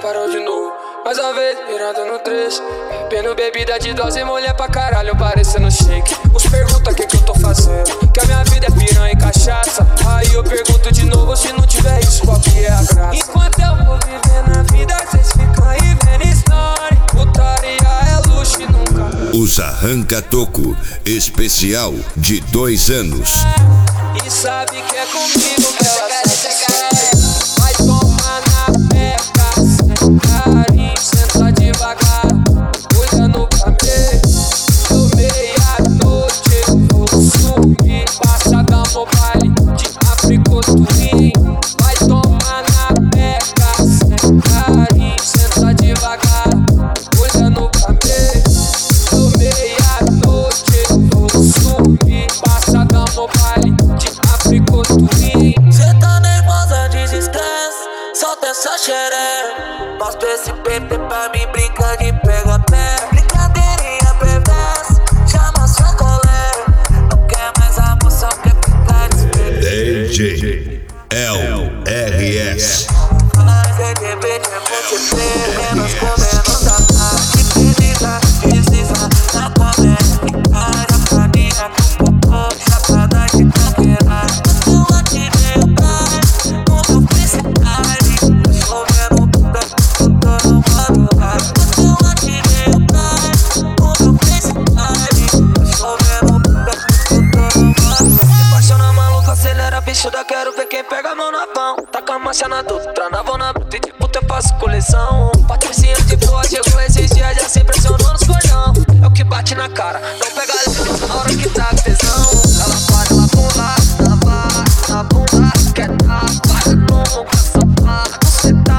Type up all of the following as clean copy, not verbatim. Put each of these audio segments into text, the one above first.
parou de novo. Mais uma vez, virando no 3. Bebendo bebida de dose, mulher pra caralho, parecendo shake. Uns perguntam o que eu tô fazendo, que a minha vida é piranha e cachaça. Aí eu pergunto de novo, se não tiver isso, qual que é a graça? Enquanto eu vou vivendo a vida, cês ficam aí vendo história. Putaria é luxo e nunca. Os Arranca Toco, especial de 2 anos. E sabe que é comigo que ela sabe. Vai tomar na peca, sem carinho, senta devagar, olhando pra mim. Eu meia-noite eu vou subir, passa da mobile de Africoturim. Vai tomar na peca, sem carinho, senta devagar, olhando pra mim. Eu meia-noite eu vou subir, passa da mobile de Africoturim. Cê tá nervosa, desesquece, solta essa xereca. Mostra esse PP pra mim, brinca de pega-pé. Brincadeirinha perversa, chama sua colega. Não quer mais amor, só quer ficar desprezo. DJ LRS. Mas é debate, é multiplayer, menos comendo da tarde. Precisa, na comédia, ficar a farinha com popô, chapada de caqueira. Eu ativei o pai, no meu freestyle, chovendo bunda, eu tô no modo hard. Eu ativei o pai, no meu freestyle, chovendo bunda, eu tô no modo hard. Se apaixona maluco, acelera, bichuda, quero ver quem pega a mão na pão. Taca a marcha na doutra, na vão na bruta e de puta eu faço coleção. Patricinha de boa, chegou esses dias, já se impressionou nos cordão. É o que bate na cara, não pega leve na hora que tá com tesão. Ela para, ela pula, ela vai na bunda, quer dar, para como com essa pá. Você tá,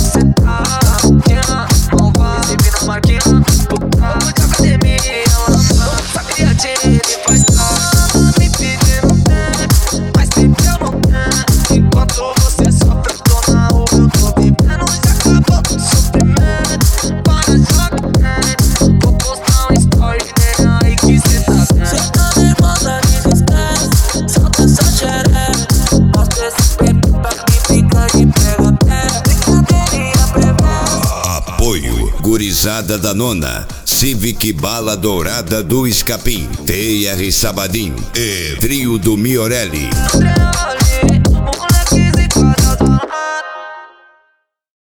pequena, malvada, exibindo a marquinha, puta, de academia, ela não sabia de ele, faz tá me pedindo tempo, mas sempre eu não tenho. Enquanto você sofre, eu tô na rua, eu tô vivendo, já acabou o sofrimento. Para de jogar, vou postar um story, né, aí que cê tá vendo. Cê tá nervosa, desesquece, solta essa xereca. Mostra esse pepe pra mim, fica de pega-pé. Brincadeirinha perversa. Apoio Gurizada da Nona, Civic Bala Dourada do Escapim, TR Sabadim e Trio do Miorelli. Moleque zicado,